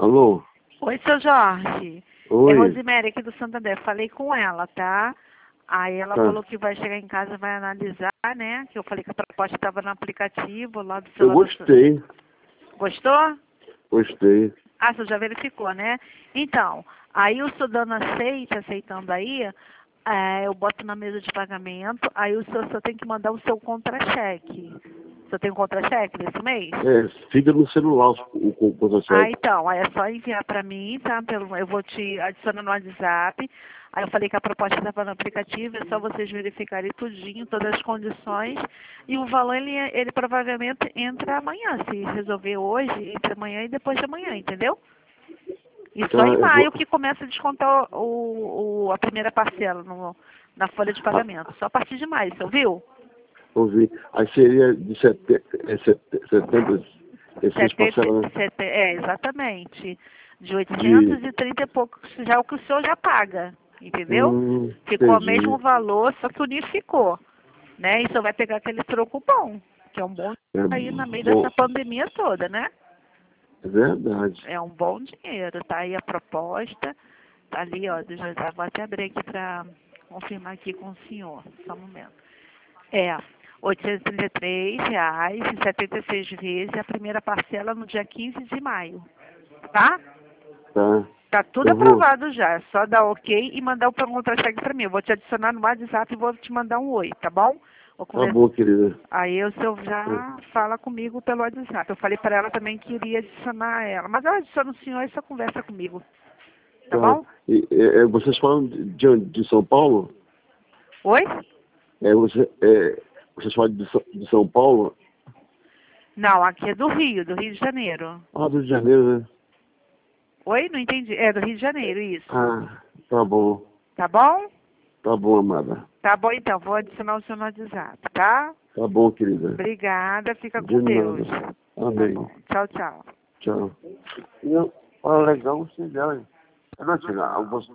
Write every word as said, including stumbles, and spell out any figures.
Alô? Oi, seu Jorge. Oi. É Rosemary aqui do Santander. Falei com ela, tá? Aí ela Tá. falou que vai chegar em casa e vai analisar, né? Que eu falei que a proposta estava no aplicativo lá do Eu celular. gostei. Gostou? Gostei. Ah, você já verificou, né? Então, aí o senhor dando aceite, aceitando aí, é, eu boto na mesa de pagamento, aí o senhor só tem que mandar o seu contra-cheque. O senhor tem um contra-cheque desse mês? É, fica no celular o, o, o contra-cheque. Ah, então, aí é só enviar para mim, tá? Pelo, eu vou te adicionar no WhatsApp. Aí eu falei que a proposta estava no aplicativo, é só vocês verificarem tudinho, todas as condições. E o valor, ele, ele provavelmente entra amanhã, se resolver hoje, entre amanhã e depois de amanhã, entendeu? E só Tá, em eu maio vou... que começa a descontar o, o, a primeira parcela no, na folha de pagamento. Só a partir de maio, você ouviu? Ouvi. Aí seria de setenta, é, sete- setenta, é, seis setenta, parcelas, né? sete, é, exatamente. De De... oitocentos e trinta e poucos, já é o que o senhor já paga, entendeu? Hum, Ficou o entendi. mesmo valor, só que unificou, né? E só vai pegar aquele troco bom, que é um bom É aí no meio bom. dessa pandemia toda, né? É verdade. É um bom dinheiro, tá aí a proposta, tá ali, ó, deixa eu, já vou até abrir aqui para confirmar aqui com o senhor, só um momento. É, oitocentos e trinta e três reais e setenta e seis vezes a primeira parcela no dia quinze de maio, tá? Tá. Tá tudo Eu vou... aprovado já, é só dar ok e mandar o contra-cheque para mim. Eu vou te adicionar no WhatsApp e vou te mandar um oi, tá bom? Vou Tá conversar. bom, querida. Aí o senhor já fala comigo pelo WhatsApp. Eu falei para ela também que iria adicionar ela, mas ela adiciona o senhor e só conversa comigo, tá Tá. bom? E, é, é, vocês falam de, onde? De São Paulo? Oi? É, você, é, vocês falam de, São- de São Paulo? Não, aqui é do Rio, do Rio de Janeiro. Ah, do Rio de Janeiro, né? Oi? Não entendi. É do Rio de Janeiro, isso. Ah, tá bom. Tá bom? Tá bom, amada. Tá bom então, vou adicionar o seu no WhatsApp, tá? Tá bom, querida. Obrigada, fica De com Deus. nada. Tá Amém. bom. Tchau, tchau. Tchau. Não, olha, legal você dela. Eu não tirar, você